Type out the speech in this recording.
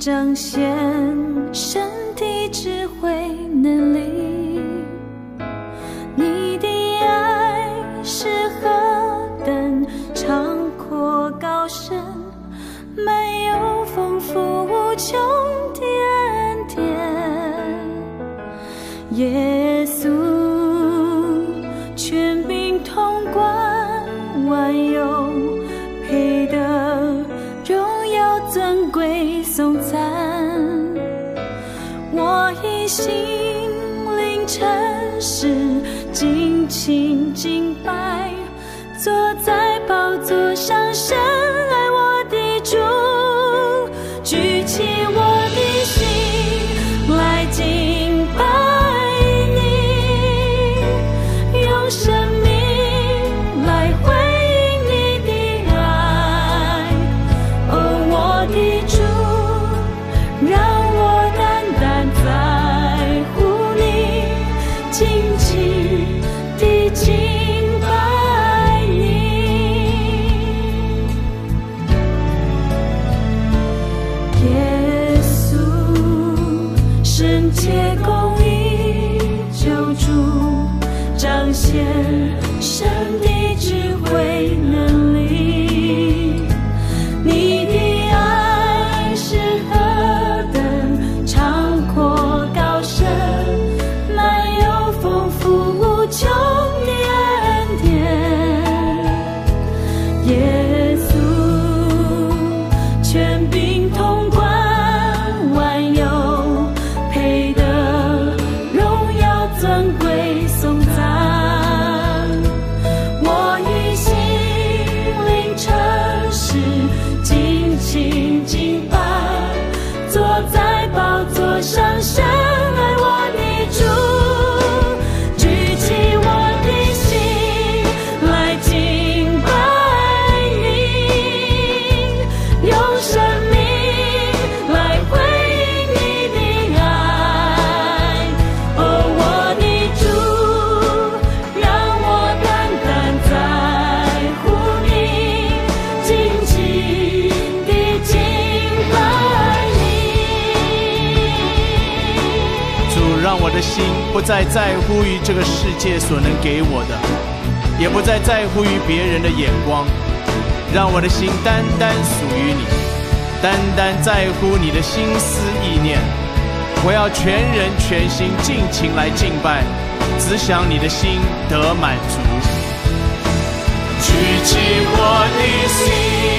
彰显神的智慧能力。你的爱是何等长阔高深，满有丰富无穷的恩典。耶稣权柄统管万有，配得荣耀尊贵颂赞。我以心灵诚实尽情敬拜，坐在宝座上深爱我的主，举起我的心来敬拜你，用生命来回应你的爱。哦，我的主，让我单单在乎你，紧紧地敬拜你。耶稣圣洁公义救主，彰显神的智慧能力。你的爱是何等长阔高深，满有丰富无穷的恩典。耶稣权柄统管万有，配得荣耀尊贵颂赞。我以心灵诚实尽情敬拜，坐在宝座上深爱我的主，举起我的心来敬拜你，用生命来回应你的爱。哦，我的主，让我单单在乎你，紧紧地敬拜你。 主，让我的心不再在乎于这个世界所能给我的，也不再在乎于别人的眼光，让我的心单单属于你，单单在乎你的心思意念。我要全人全心尽情来敬拜，只想你的心得满足。举起我的心